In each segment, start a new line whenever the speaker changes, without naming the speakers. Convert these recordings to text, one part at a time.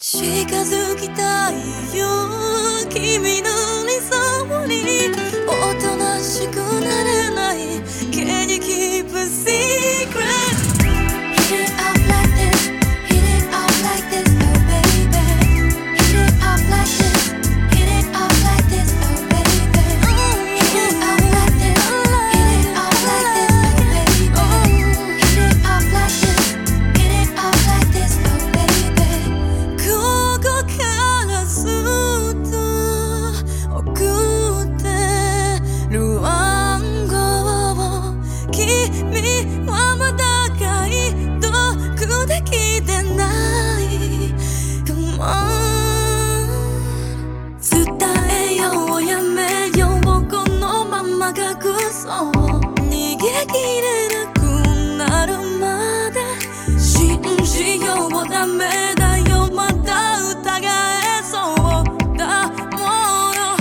近づきたいよ君の理想におとなしくなれない Can you keep a secret? Hit it up like this, hit it up like this, oh baby. Hit it up like this, hit it up like this, oh baby. Hit it up like this, hit it up like this, oh baby. Hit it up like this, hit it up like this, oh baby. ここからずっと送ってる暗号を君はまだ解読できてない Come on 伝えようやめようこのまま隠そう逃げきれなくなるまで信じようダメだよまだ疑えそうだもの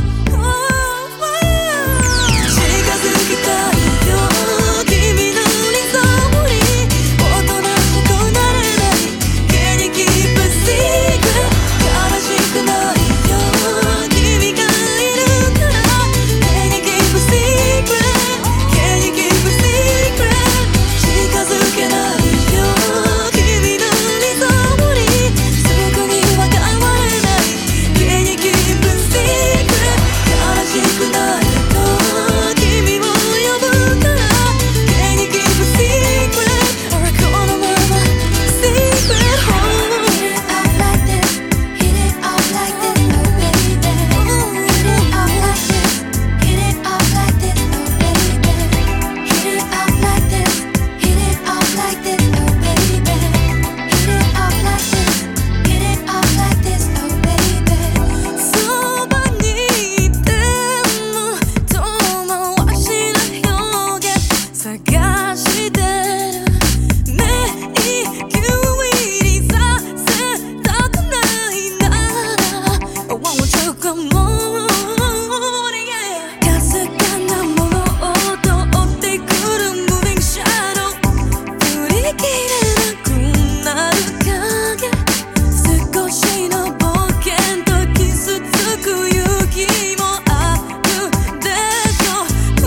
近づきたいよ君の理想におとなしくなれない Can you keep a secret? 悲しくないよ君がいるから Can you keep a secret? Can you keep a secret? 近づけないよ君の理想にすぐには変われない Can you keep a secret? 悲しくないと君を呼ぶから Can you keep a secret? 俺このまま secret Hit it up like this, hit it up like this, oh baby. Hit it up like this, hit it up like this, oh baby. Hit it up like this, hit it up like this, oh baby. Hit it up like this, hit it up like this, oh baby. そばにいても遠回しな表現探してる迷宮入りさせたくないなら I want you come on yeah かすかなものを通ってくる Moving shadow 振り切れなくなる影少しの冒険と傷つく勇気もあるでしょ近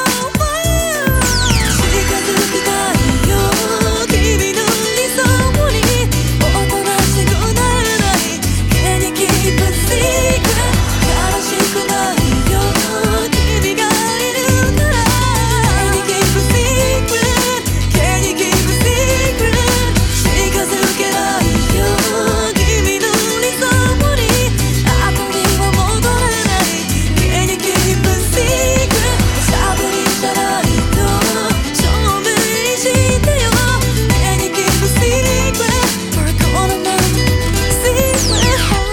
づきたいよ君の理想におとなしくなれない Can you keep a secret? 悲しくないよ君がいるから Can you keep a secret? Can you keep a secret? 近づけないよ君の理想に後には戻れない Can you keep a secret? 無茶ぶりじゃないと証明してよ Can you keep a secret? 俺このまま secret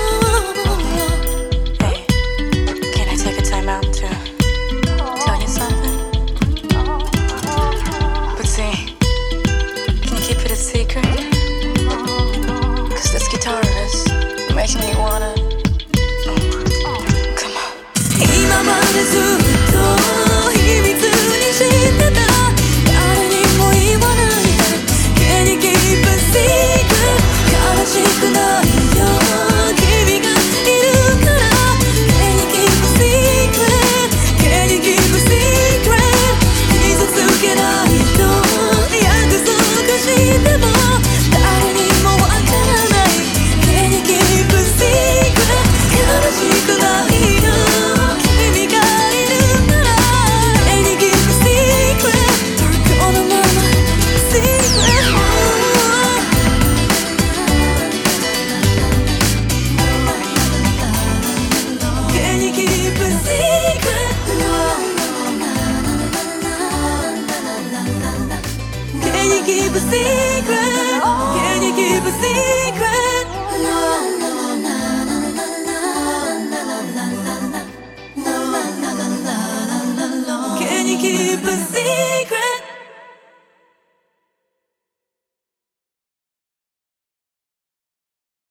Hey, can I take a time out to tell you something? But see, can you keep it a secret? Cause this guitar is making me wanna. Come on.
今までずっと秘密にしてた誰にも言わないで Can you keep a secret? 悲しくないよ君がいるから Can you keep a secret? Can you keep a secret? 傷つけないと約束しても誰にもわからない Can you keep a secret? 悲しくないよ君がいるから Can you keep a secret? 俺このまま secret Can you keep a secret? Can you keep a secret? Can you keep a secret? Can you keep a secret?